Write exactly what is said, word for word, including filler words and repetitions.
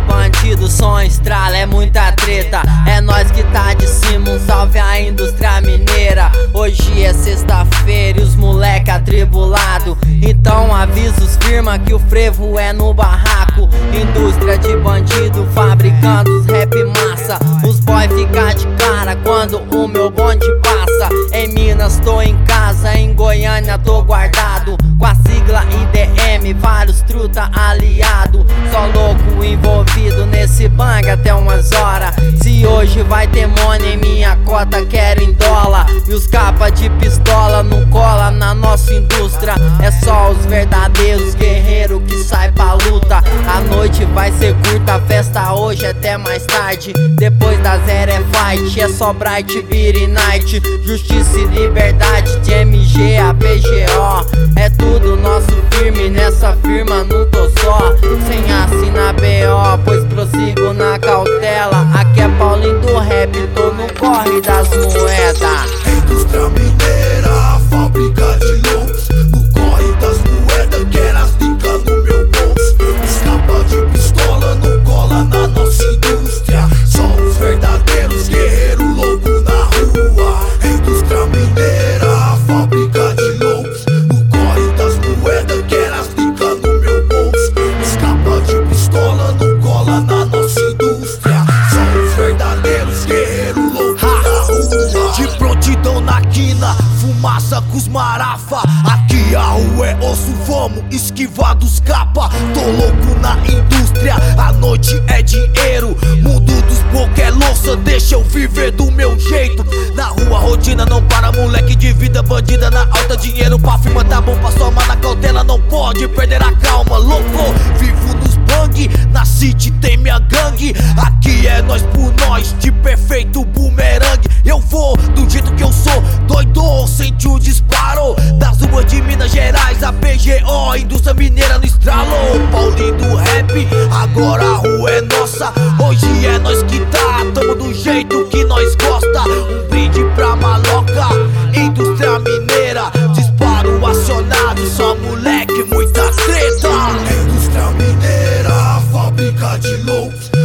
bandido, som estrala, é muita treta. É nós que tá de cima, um salve à indústria mineira. Hoje é sexta-feira e os moleque atribulado, então avisa os firma que o frevo é no barraco. Indústria de bandido, fabricando os rap massa. Os boy fica de cara quando o meu bonde passa. Em Minas tô em casa, em Goiânia tô guardado, com a sigla I D M, vários truta aliado. Só louco envolvido nesse bang até umas horas. Se hoje vai ter money, minha cota quero em dólar. E os capa de pistola não cola na nossa indústria. É só os verdadeiros guerreiros que sai pra luta. A noite vai ser curta, a festa hoje até mais tarde. Depois da zero é fight, é só Bright Beat Night. Justiça e liberdade de M G a P G O. É tudo nosso firme, nessa firma não tô só. Sem assinar B O, pois prossigo na cautela. Aqui é Paulinho do rap, tô no corre das moedas. Indústria mineira, fábrica de loucos, no corre das moedas, quero as dicas no meu bolso. Escapa de pistola, não cola na nossa indústria. Só os verdadeiros guerreiros loucos na rua. Indústria mineira, fábrica de loucos, no corre das moedas, quero as dicas no meu bolso. Escapa de pistola, não cola na nossa indústria. Só os verdadeiros guerreiros loucos na rua. De prontidão na quina, fumaça com os marafa. Aqui a rua é osso, vamos esquivar dos capa. Tô louco na indústria, a noite é dinheiro. Mundo dos poucos é louça, deixa eu viver do meu jeito. Na rua rotina não para, moleque de vida bandida na alta. Dinheiro pra firma tá bom, pra somar na cautela. Não pode perder a calma, louco. Vivo nos bang, na city tem minha gangue. Aqui é nós por nós, de perfeito bumerangue. Eu vou do jeito que eu sou, doido, sente o disparo. Das ruas de Minas Gerais, a P G O, indústria mineira no estralo. Paulinho do rap, agora a rua é nossa. Hoje é nós que tá, tamo do jeito que nós gosta. Um brinde pra maloca, indústria mineira. Disparo acionado, só moleque, muita treta. Indústria mineira, fábrica de loucos,